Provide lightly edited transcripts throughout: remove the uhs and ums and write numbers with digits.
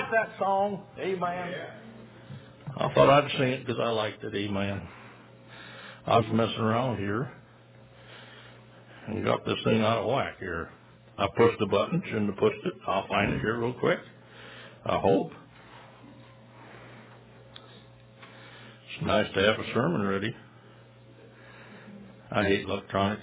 like that song? Amen. I thought I'd sing it because I liked it. Amen. I was messing around here and got this thing out of whack here. I pushed the button, shouldn't have pushed it. I'll find it here real quick. I hope. It's nice to have a sermon ready. I hate electronics.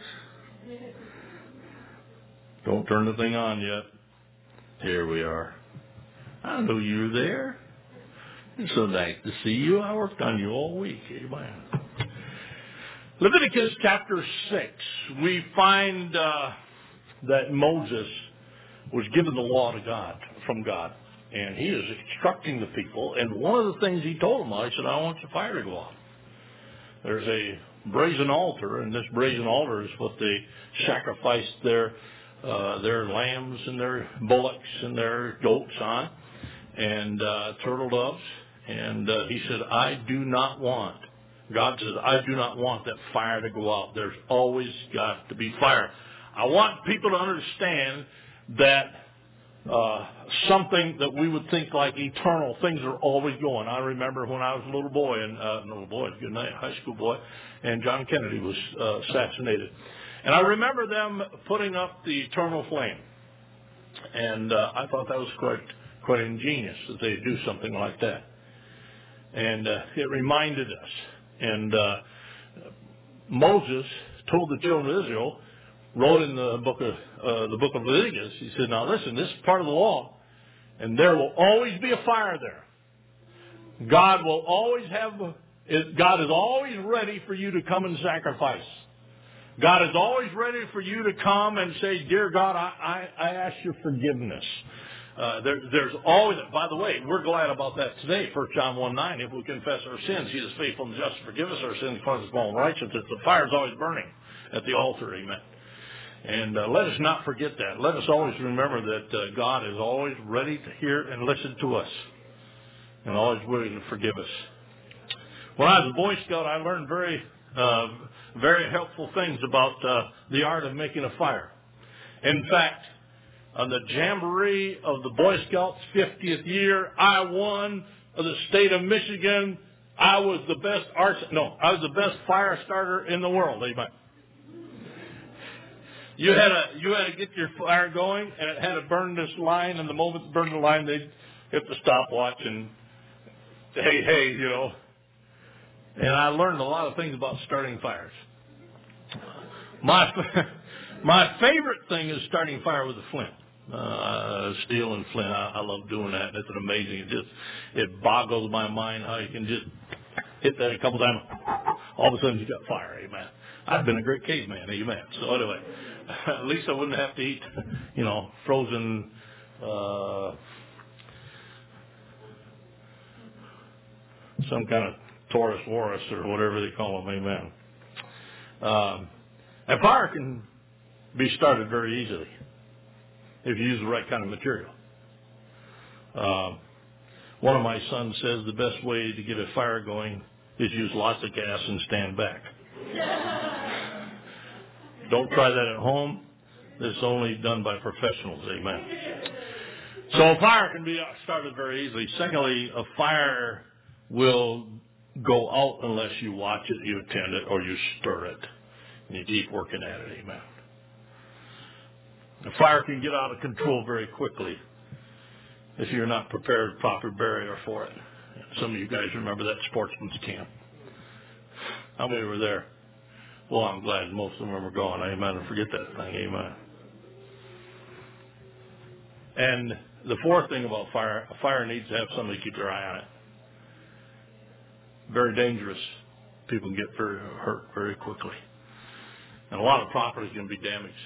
Don't turn the thing on yet. Here we are. I knew you were there. It's so nice to see you. I worked on you all week. Amen. Leviticus chapter 6. We find that Moses was given the law to God, from God. And he is instructing the people. And one of the things he told them, he said, I want the fire to go out. There's a brazen altar, and this brazen altar is what they sacrificed their lambs and their bullocks and their goats on, and turtle doves. And he said, God says, I do not want that fire to go out. There's always got to be fire. I want people to understand that something that we would think like eternal things are always going. I remember when I was a little boy, good night, high school boy, and John Kennedy was assassinated. And I remember them putting up the eternal flame. And I thought that was quite ingenious that they do something like that. And it reminded us. And Moses told the children of Israel, wrote in the book of Leviticus, he said, now listen, this is part of the law, and there will always be a fire there. God is always ready for you to come and sacrifice. God is always ready for you to come and say, dear God, I ask your forgiveness. There's always, by the way, we're glad about that today. 1 John 1:9, if we confess our sins, he is faithful and just to forgive us our sins, cleanse us from all unrighteousness. The fire is always burning at the altar, amen. And let us not forget that. Let us always remember that God is always ready to hear and listen to us, and always willing to forgive us. When I was a Boy Scout, I learned very helpful things about the art of making a fire. In fact, on the jamboree of the Boy Scouts 50th year, I won the state of Michigan. I was the best fire starter in the world. Amen. You had to get your fire going, and it had to burn this line. And the moment it burned the line, they'd hit the stopwatch and hey, you know. And I learned a lot of things about starting fires. My favorite thing is starting fire with a flint. Steel and flint. I love doing that. It's an amazing. It boggles my mind how you can just hit that a couple times. All of a sudden you got fire. Amen. I've been a great caveman. Amen. So anyway, at least I wouldn't have to eat, frozen. Some kind of Taurus Walrus or whatever they call them. Amen. And fire can be started very easily if you use the right kind of material. One of my sons says the best way to get a fire going is use lots of gas and stand back. Don't try that at home. This is only done by professionals. Amen. So a fire can be started very easily. Secondly, a fire will go out unless you watch it, you attend it, or you stir it. And you keep working at it. Amen. A fire can get out of control very quickly if you're not prepared proper barrier for it. Some of you guys remember that sportsman's camp. How many were there? Well, I'm glad most of them are gone. Amen. And forget that thing. Amen. And the fourth thing about fire, a fire needs to have somebody keep their eye on it. Very dangerous. People can get very hurt very quickly. And a lot of property can be damaged.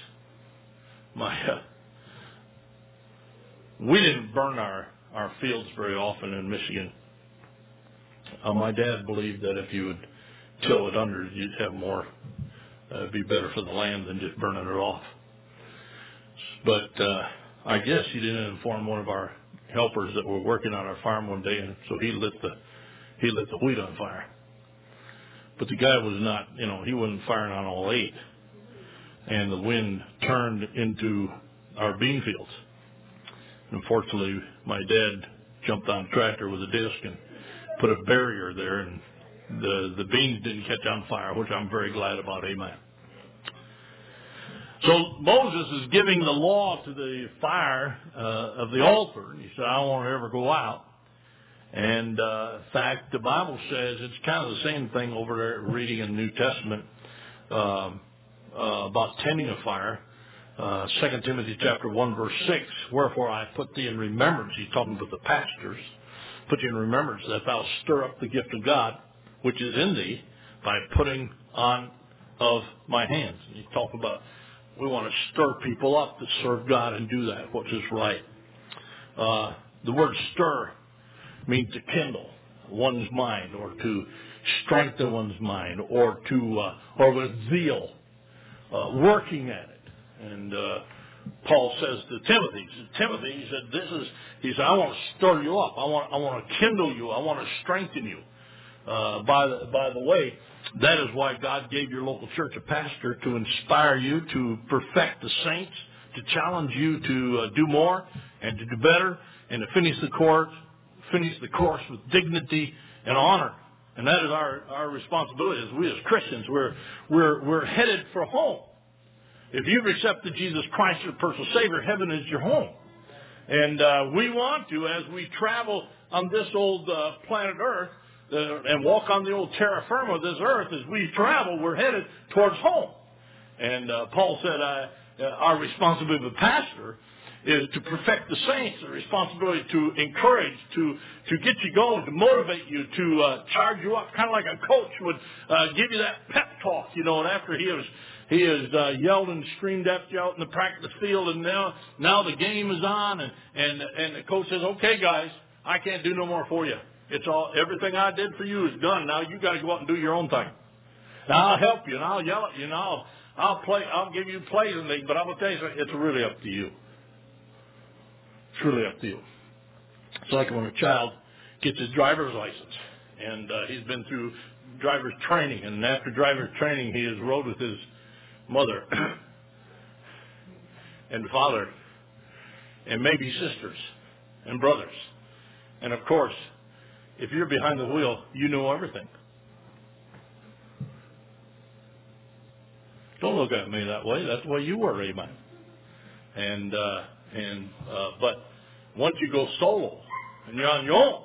We didn't burn our fields very often in Michigan. My dad believed that if you would till it under, you'd have more. It'd be better for the land than just burning it off. But I guess he didn't inform one of our helpers that were working on our farm one day, and so he lit the wheat on fire. But the guy was not, he wasn't firing on all 8. And the wind turned into our bean fields. Unfortunately, my dad jumped on a tractor with a disc and put a barrier there, and the beans didn't catch on fire, which I'm very glad about. Amen. So Moses is giving the law to the fire of the altar. He said, I don't want to ever go out. And in fact, the Bible says it's kind of the same thing over there reading in the New Testament about tending a fire. 2 Timothy chapter 1 verse 6, wherefore I put thee in remembrance. He's talking about the pastors. Put you in remembrance that thou stir up the gift of God, which is in thee, by putting on of my hands. And he talked about we want to stir people up to serve God and do that, which is right. The word stir means to kindle one's mind, or to strengthen one's mind, or with zeal, working at it. And Paul says to Timothy, he said, I want to stir you up. I want to kindle you. I want to strengthen you. By the way, that is why God gave your local church a pastor, to inspire you, to perfect the saints, to challenge you to do more and to do better, and to finish the course with dignity and honor. And that is our responsibility as we as Christians. We're headed for home. If you've accepted Jesus Christ as your personal Savior, heaven is your home. And we want to, as we travel on this old planet Earth, and walk on the old terra firma of this earth, as we travel, we're headed towards home. And Paul said, our responsibility of a pastor is to perfect the saints, the responsibility to encourage, to get you going, to motivate you, to charge you up, kind of like a coach would give you that pep talk, and after he has yelled and screamed at you out in the practice field, and now the game is on, and the coach says, okay, guys, I can't do no more for you. Everything I did for you is done. Now you got to go out and do your own thing. Now I'll help you, and I'll yell at you, and I'll give you plays and things, but I'm gonna tell you something, it's really up to you. It's really up to you. It's like when a child gets his driver's license, and he's been through driver's training, and after driver's training, he has rode with his mother and father, and maybe sisters and brothers, and of course, if you're behind the wheel, you know everything. Don't look at me that way. That's the way you were, amen. But once you go solo and you're on your own,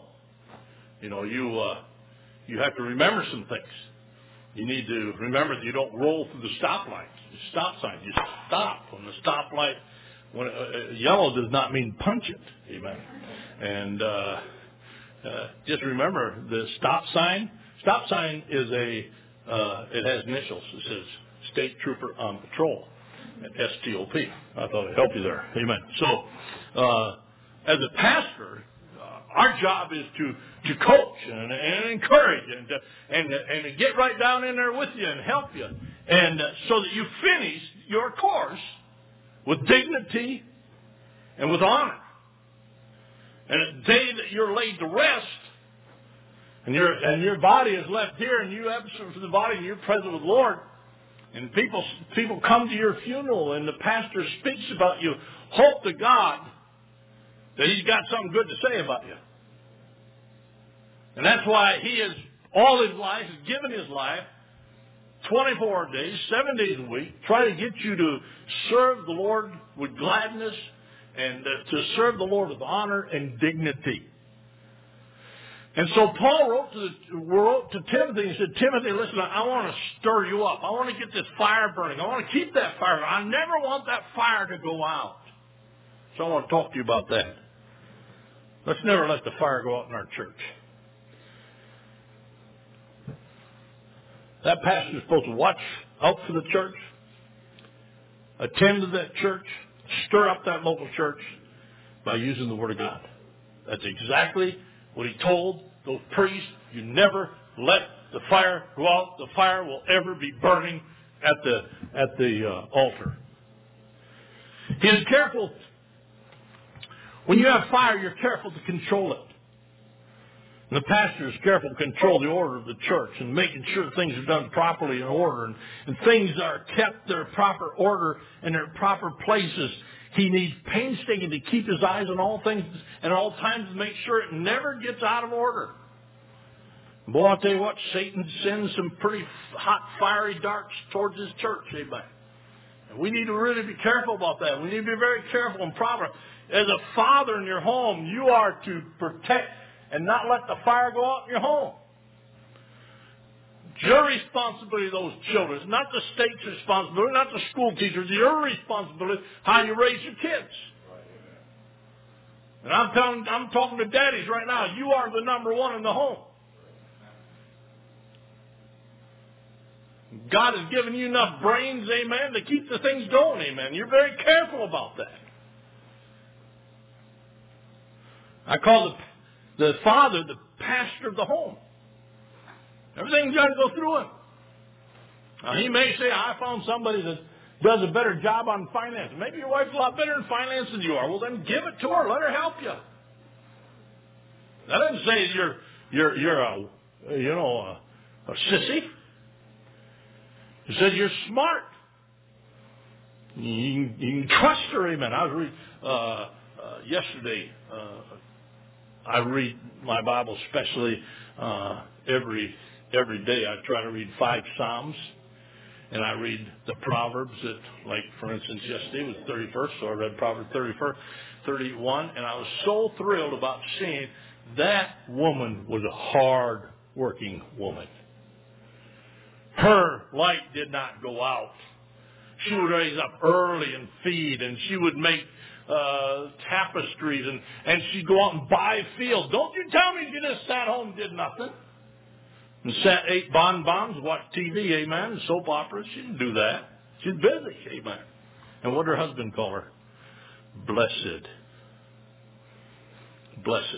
you have to remember some things. You need to remember that you don't roll through the stoplight, the stop sign. You stop when the stoplight. When yellow does not mean punch it, amen. And just remember the stop sign. Stop sign is it has initials. It says State Trooper on Patrol, STOP. I thought I'd help you there. Amen. So, as a pastor, our job is to coach and encourage and to get right down in there with you and help you, and so that you finish your course with dignity and with honor. And the day that you're laid to rest, and your body is left here, and you absent from the body, and you're present with the Lord, and people come to your funeral, and the pastor speaks about you, hope to God that he's got something good to say about you. And that's why he has all his life, has given his life, 24 days, 7 days a week, try to get you to serve the Lord with gladness, and to serve the Lord with honor and dignity. And so Paul wrote to Timothy and said, Timothy, listen, I want to stir you up. I want to get this fire burning. I want to keep that fire burning. I never want that fire to go out. So I want to talk to you about that. Let's never let the fire go out in our church. That pastor is supposed to watch out for the church, attend to that church, stir up that local church by using the Word of God. That's exactly what he told those priests. You never let the fire go out. The fire will ever be burning at the altar. He is careful. When you have fire, you're careful to control it. The pastor is careful to control the order of the church and making sure things are done properly in order and things are kept their proper order and their proper places. He needs painstaking to keep his eyes on all things and at all times to make sure it never gets out of order. Boy, I'll tell you what, Satan sends some pretty hot, fiery darts towards his church, amen. And we need to really be careful about that. We need to be very careful and proper. As a father in your home, you are to protect and not let the fire go out in your home. It's your responsibility, those children. It's not the state's responsibility, not the school teachers. It's your responsibility how you raise your kids. And I'm talking to daddies right now. You are the number one in the home. God has given you enough brains, amen, to keep the things going, amen. You're very careful about that. I call the father the pastor of the home. Everything's got to go through him. Now, he may say, I found somebody that does a better job on finance. Maybe your wife's a lot better in finance than you are. Well, then give it to her. Let her help you. That doesn't say you're a sissy. It says you're smart. You can trust her, amen. I was reading yesterday. I read my Bible, especially every day. I try to read 5 Psalms, and I read the Proverbs. That, like for instance, yesterday was 31st, so I read Proverbs 31, and I was so thrilled about seeing that woman was a hard-working woman. Her light did not go out. She would raise up early and feed, and she would make tapestries, and she'd go out and buy fields. Don't you tell me she just sat home and did nothing. And sat, ate bonbons, watched TV, amen, soap operas. She didn't do that. She's busy, amen. And what did her husband call her? Blessed. Blessed.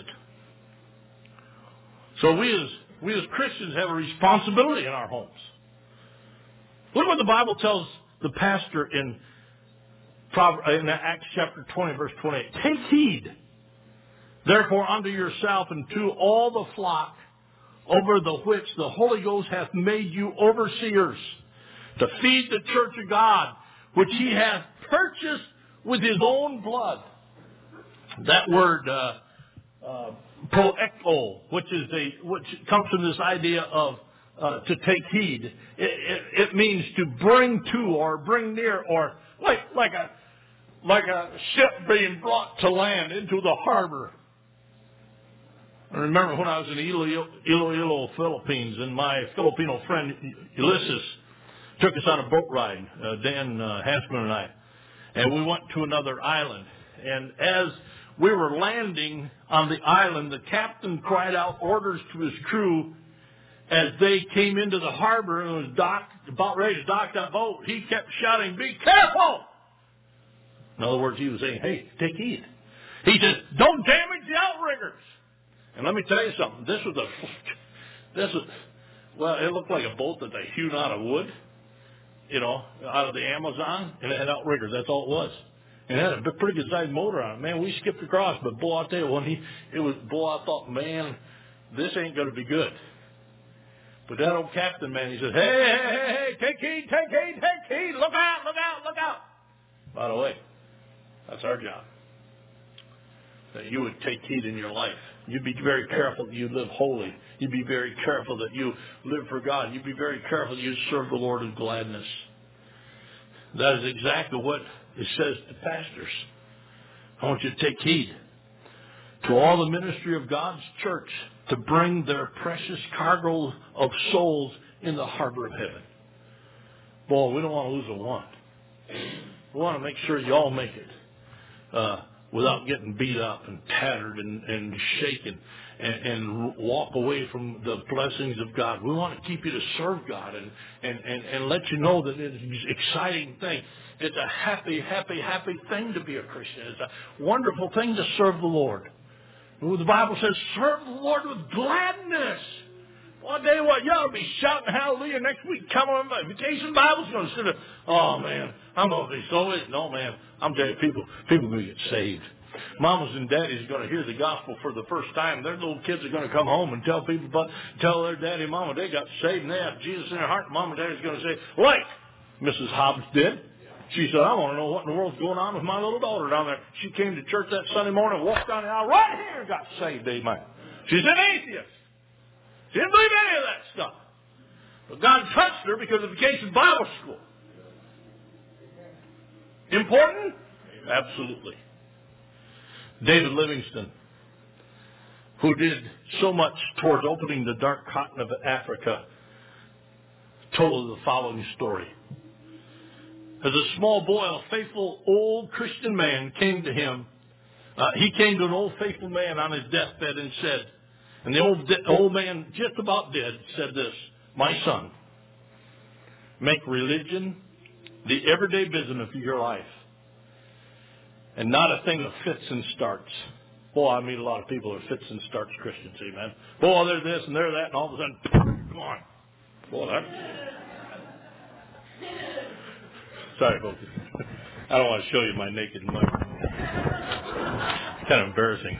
So we as Christians have a responsibility in our homes. Look what the Bible tells the pastor in Acts chapter 20, verse 28. Take heed, therefore, unto yourself and to all the flock over the which the Holy Ghost hath made you overseers, to feed the church of God, which he hath purchased with his own blood. That word, proekto, which comes from this idea of to take heed. It means to bring to or bring near, or like a ship being brought to land into the harbor. I remember when I was in Iloilo, Philippines, and my Filipino friend Ulysses took us on a boat ride, Dan Hansman and I, and we went to another island. And as we were landing on the island, the captain cried out orders to his crew as they came into the harbor and was about ready to dock that boat. He kept shouting, "Be careful!" In other words, he was saying, hey, take heed. He said, don't damage the outriggers. And let me tell you something. Well, it looked like a boat that they hewed out of wood, out of the Amazon, and it had outriggers. That's all it was. And it had a pretty good sized motor on it. Man, we skipped across, but boy, I'll tell you, I thought, man, this ain't going to be good. But that old captain, man, he said, hey, take heed, look out. By the way, that's our job. That you would take heed in your life. You'd be very careful that you live holy. You'd be very careful that you live for God. You'd be very careful that you serve the Lord with gladness. That is exactly what it says to pastors. I want you to take heed to all the ministry of God's church to bring their precious cargo of souls in the harbor of heaven. Boy, we don't want to lose a one. We want to make sure you all make it without getting beat up and tattered and shaken and walk away from the blessings of God. We want to keep you to serve God and let you know that it's an exciting thing. It's a happy thing to be a Christian. It's a wonderful thing to serve the Lord. The Bible says, serve the Lord with gladness. Well, I'll tell you what, you ought to be shouting hallelujah next week. Come on, my vacation Bible's going to sit there. Oh, man, I'm going to be so... No, man, I'm telling you, people are going to get saved. mamas and daddies are going to hear the gospel for the first time. Their little kids are going to come home and tell their daddy and mama they got saved and they have Jesus in their heart. Mom and daddy's going to say, like Mrs. Hobbs did. She said, I want to know what in the world's going on with my little daughter down there. She came to church that Sunday morning, walked down the aisle right here and got saved. Amen. She's an atheist. She didn't believe any of that stuff. But God touched her because of Vacation Bible School. Important? Absolutely. David Livingstone, who did so much towards opening the dark continent of Africa, told the following story. As a small boy, a faithful old Christian man came to him. He came to an old faithful man on his deathbed and said, and the old man, just about dead, said this, my son, make religion the everyday business of your life and not a thing of fits and starts. Boy, I meet a lot of people who are fits and starts Christians, amen. Boy, they're this and they're that, and all of a sudden, come on. Boy, that... Sorry, folks. I don't want to show you my naked mug. It's kind of embarrassing.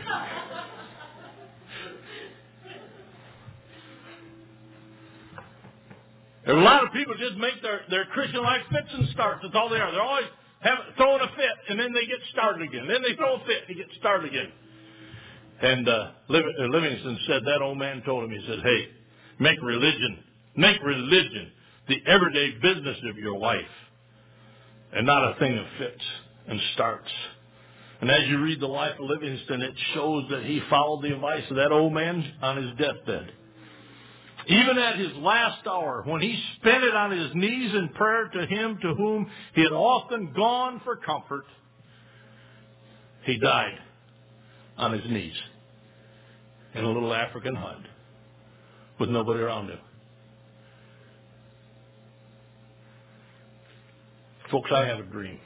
There's a lot of people just make their Christian life fits and starts. That's all they are. They're always throwing a fit, and then they get started again. Then they throw a fit, and they get started again. And Livingstone said, that old man told him, he said, hey, make religion the everyday business of your life, and not a thing of fits and starts. And as you read the life of Livingstone, it shows that he followed the advice of that old man on his deathbed. Even at his last hour, when he spent it on his knees in prayer to him to whom he had often gone for comfort, he died on his knees in a little African hut with nobody around him. Folks, I have a dream.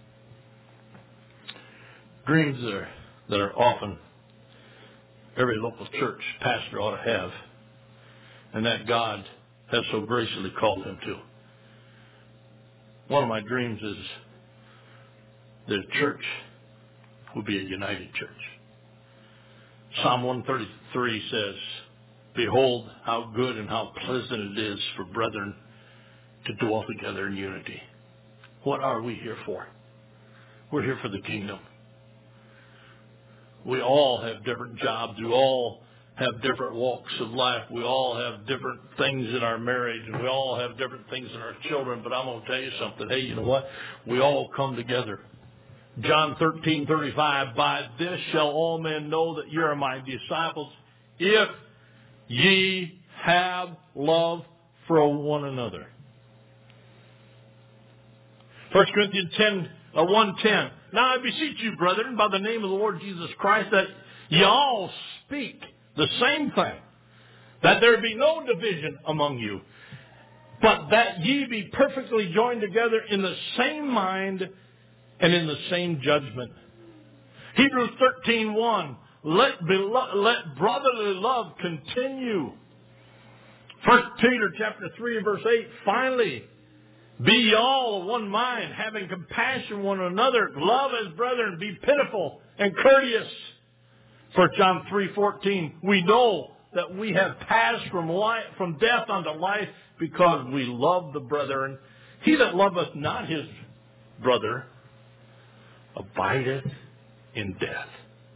Dreams that are often every local church pastor ought to have, and that God has so graciously called him to. One of my dreams is that a church will be a united church. Psalm 133 says, behold, how good and how pleasant it is for brethren to dwell together in unity. What are we here for? We're here for the kingdom. We all have different jobs. We all have different walks of life. We all have different things in our marriage, and we all have different things in our children. But I'm going to tell you something. Hey, you know what? We all come together. John 13:35, by this shall all men know that you are my disciples, if ye have love for one another. 1 Corinthians 1:10. Now I beseech you, brethren, by the name of the Lord Jesus Christ, that ye all speak the same thing, that there be no division among you, but that ye be perfectly joined together in the same mind and in the same judgment. Hebrews 13:1. Let brotherly love continue. 1 Peter chapter 3 verse 8. Finally, be ye all of one mind, having compassion one another, love as brethren, be pitiful and courteous. 1 John 3:14. We know that we have passed from death unto life because we love the brethren. He that loveth not his brother abideth in death.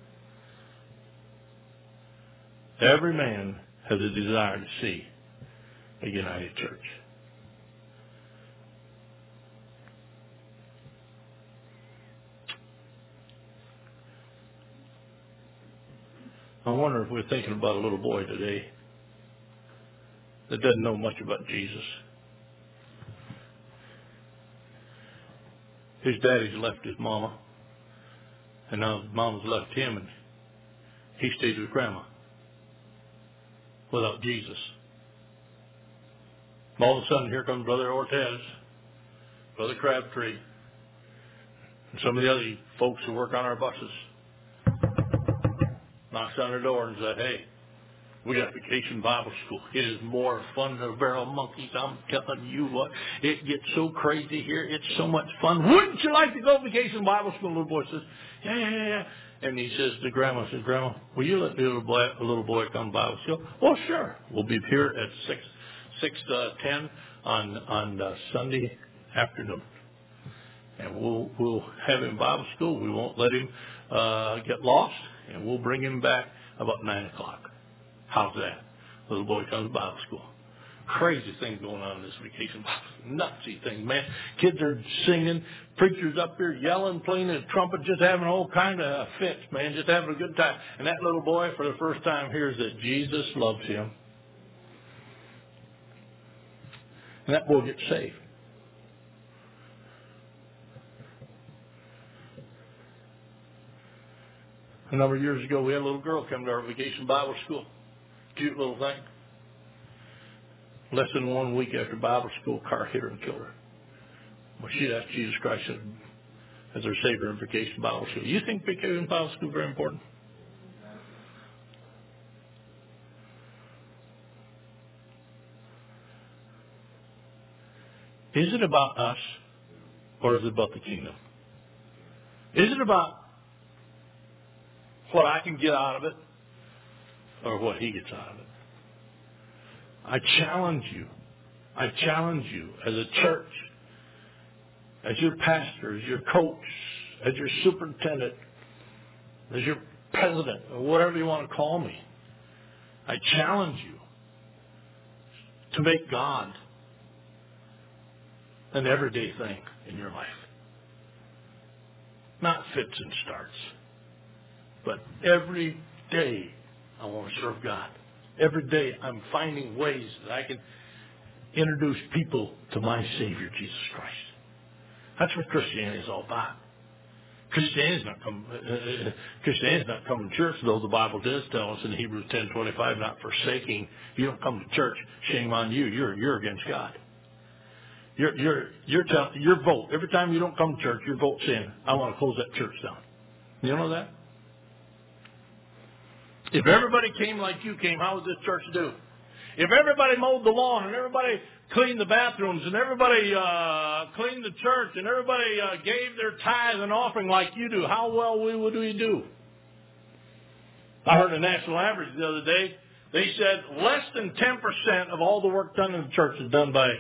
Every man has a desire to see a united church. I wonder if we're thinking about a little boy today that doesn't know much about Jesus. His daddy's left his mama, and now his mama's left him, and he stays with grandma without Jesus. All of a sudden, here comes Brother Ortez, Brother Crabtree, and some of the other folks who work on our buses. Knocks on their door and says, hey, We got Vacation Bible School. It is more fun than a barrel of monkeys. I'm telling you what. It gets so crazy here. It's so much fun. Wouldn't you like to go to Vacation Bible School? The little boy says, yeah. And he says to Grandma, Grandma, will you let the little boy come to Bible School? Well, sure. We'll be here at 6 to 10 on Sunday afternoon. And we'll have him Bible school. We won't let him get lost. And we'll bring him back about 9 o'clock. How's that? Little boy comes to Bible school. Crazy things going on in this Vacation Bible School. Nutsy things, man. Kids are singing. Preachers up here yelling, playing the trumpet, just having all kind of fits, man. Just having a good time. And that little boy, for the first time, hears that Jesus loves him. And that boy gets saved. A number of years ago, we had a little girl come to our Vacation Bible School. Cute little thing. Less than 1 week after Bible school, car hit her and killed her. Well, she asked Jesus Christ as her Savior in Vacation Bible School. You think Vacation Bible School is very important? Is it about us, or is it about the kingdom? Is it about what I can get out of it, or what he gets out of it? I challenge you as a church, as your pastor, as your coach, as your superintendent, as your president, or whatever you want to call me. I challenge you to make God an everyday thing in your life. Not fits and starts. But every day I want to serve God. Every day I'm finding ways that I can introduce people to my Savior, Jesus Christ. That's what Christianity is all about. Christianity's not coming to church, though the Bible does tell us in Hebrews 10:25, not forsaking. You don't come to church, shame on you. You're against God. You're telling your vote. Every time you don't come to church, your vote's saying, I want to close that church down. You know that? If everybody came like you came, how would this church do? If everybody mowed the lawn and everybody cleaned the bathrooms and everybody cleaned the church and everybody gave their tithe and offering like you do, how well would we do? I heard a national average the other day. They said less than 10% of all the work done in the church is done by,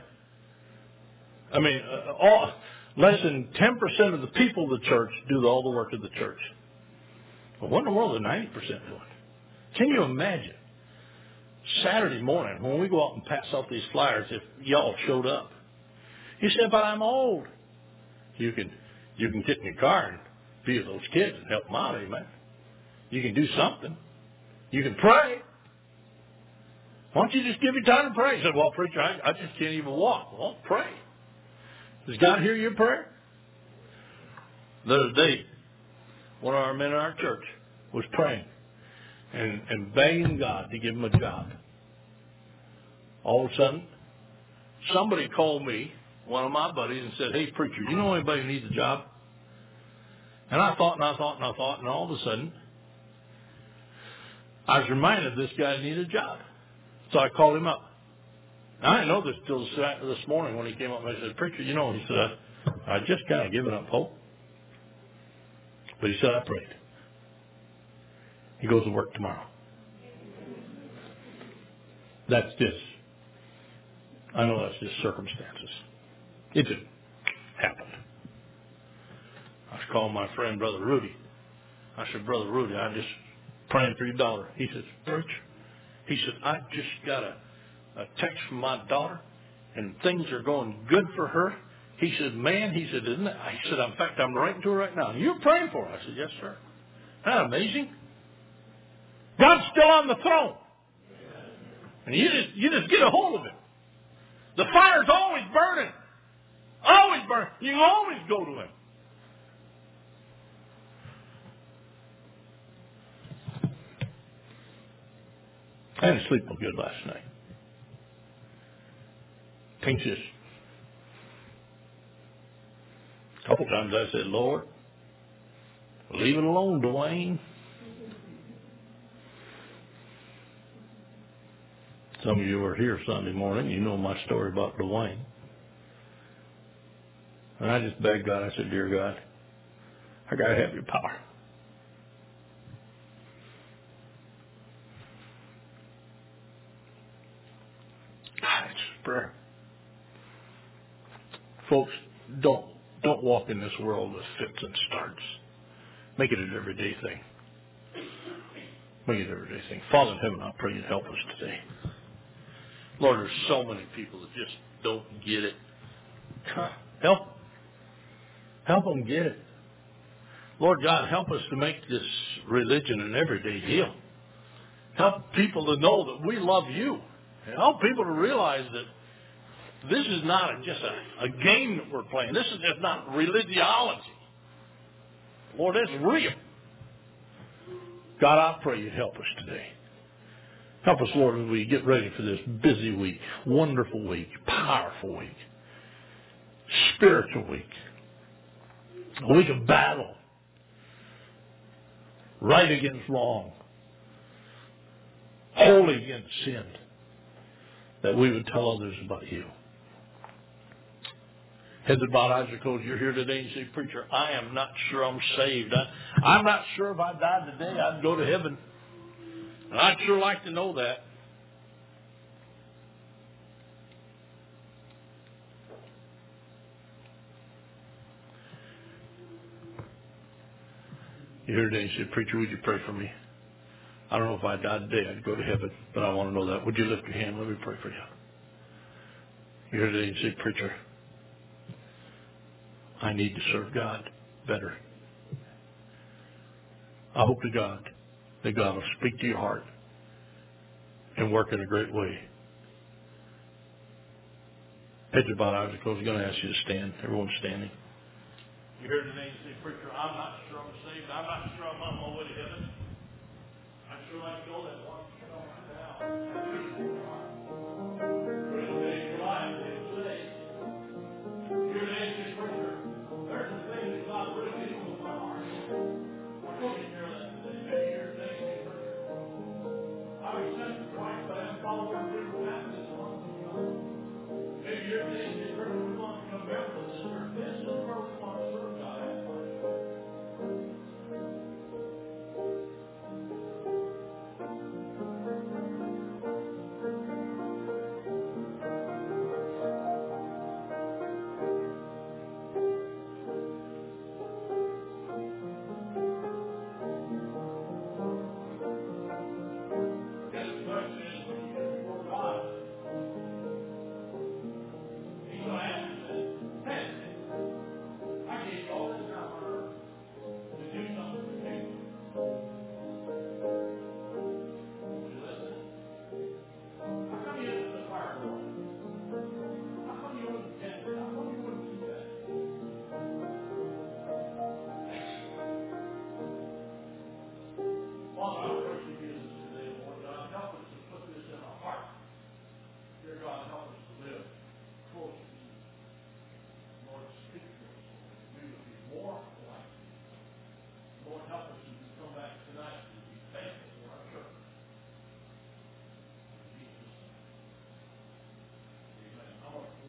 less than 10% of the people of the church do all the work of the church. But what in the world are 90% doing? Can you imagine Saturday morning when we go out and pass out these flyers if y'all showed up? You said, but I'm old. You can get in your car and be with those kids and help them out, amen. You can do something. You can pray. Why don't you just give your time to pray? You said, well, preacher, I just can't even walk. Well, pray. Does God hear your prayer? The other day, one of our men in our church was praying and begging God to give him a job. All of a sudden, somebody called me, one of my buddies, and said, hey, preacher, do you know anybody who needs a job? And I thought, and all of a sudden, I was reminded this guy needed a job. So I called him up. Now, I didn't know this till this morning when he came up and I said, preacher, he said, I just kind of given up hope. But he said, I prayed. He goes to work tomorrow. I know that's just circumstances. It didn't happen. I was calling my friend, Brother Rudy. I said, Brother Rudy, I'm just praying for your daughter. He says, preacher, he said, I just got a text from my daughter, and things are going good for her. He said, man, isn't it? I said, in fact, I'm writing to her right now. You're praying for her? I said, yes, sir. Isn't that amazing? God's still on the throne. And you just get a hold of it. The fire's always burning. Always burning. You can always go to him. I didn't sleep real good last night. Things just... A couple times I said, Lord, leave it alone, Dwayne. Some of you were here Sunday morning. You know my story about Dwayne. And I just begged God. I said, dear God, I got to have your power. It's prayer. Folks, don't walk in this world with fits and starts. Make it an everyday thing. Make it an everyday thing. Father in heaven, I pray you'd help us today. Lord, there's so many people that just don't get it. Help them get it. Lord God, help us to make this religion an everyday deal. Help people to know that we love you. Help people to realize that this is not just a game that we're playing. This is just not religiology. Lord, it's real. God, I pray you'd help us today. Help us, Lord, as we get ready for this busy week, wonderful week, powerful week, spiritual week, a week of battle, right against wrong, holy against sin, that we would tell others about you. Heads are bowed, eyes are closed. You're here today and you say, preacher, I am not sure I'm saved. I'm not sure if I died today I'd go to heaven. And I'd sure like to know that. You're here today and you say, preacher, would you pray for me? I don't know if I died today I'd go to heaven, but I want to know that. Would you lift your hand? Let me pray for you. You're here today and you say, preacher, I need to serve God better. I hope to God that God will speak to your heart and work in a great way. Heads are bowed, eyes are closed. I'm going to ask you to stand. Everyone's standing. You're here today and say, preacher, I'm not sure I'm saved. I'm not sure I'm on my way to heaven. I'd sure like to go that one. I accept Christ, but I'm following